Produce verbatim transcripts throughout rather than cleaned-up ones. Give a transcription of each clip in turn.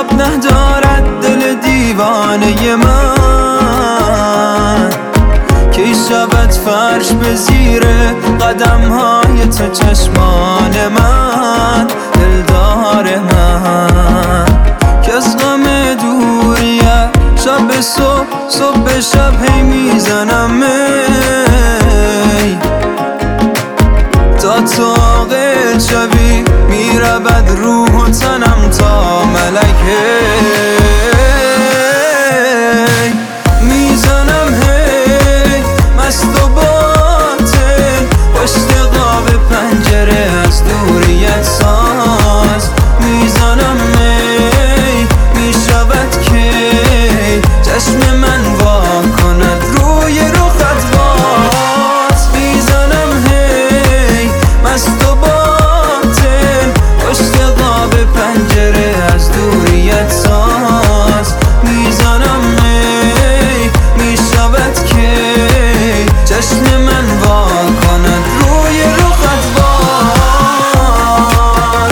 ندارد دل دیوانه من. کی شود فرش به زیر قدم های تو چشمان من، دلدار من که از غم دوریه شب صبح صبح شب هی میزنم می تا تو عاقل شوی، میرود روح و تنم تا ملکه. میزنم هی مست و باطل پشت قاب پنجره از دوریت ساز. میزنم می میشود کی چشم من وا کند روی رخت باز. میزنم هی مست و باطل پشت قاب پنجره از دوریت ساز. میزنم می میشود کی چشم من وا کند روی رخت باز.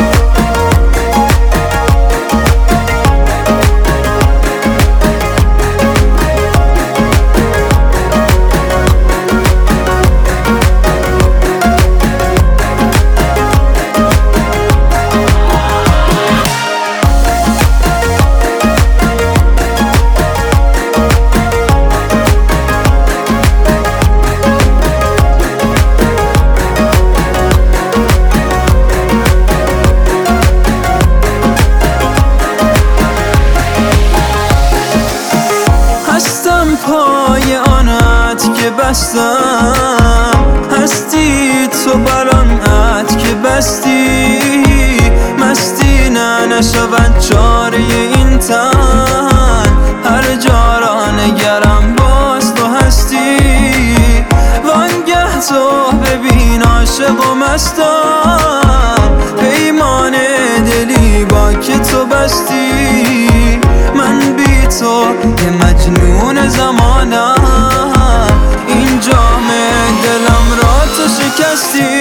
پای آنت که بستم هستی تو برانت که بستی. مستی نه نشود چاره این تن، هر جا را نگرم باز تو هستی. وانگه تو ببین عاشق و مستم، پیمان دلی با که تو بستی. من بی تو یه مجنون زمانم، این جام دلم را تو شکستی.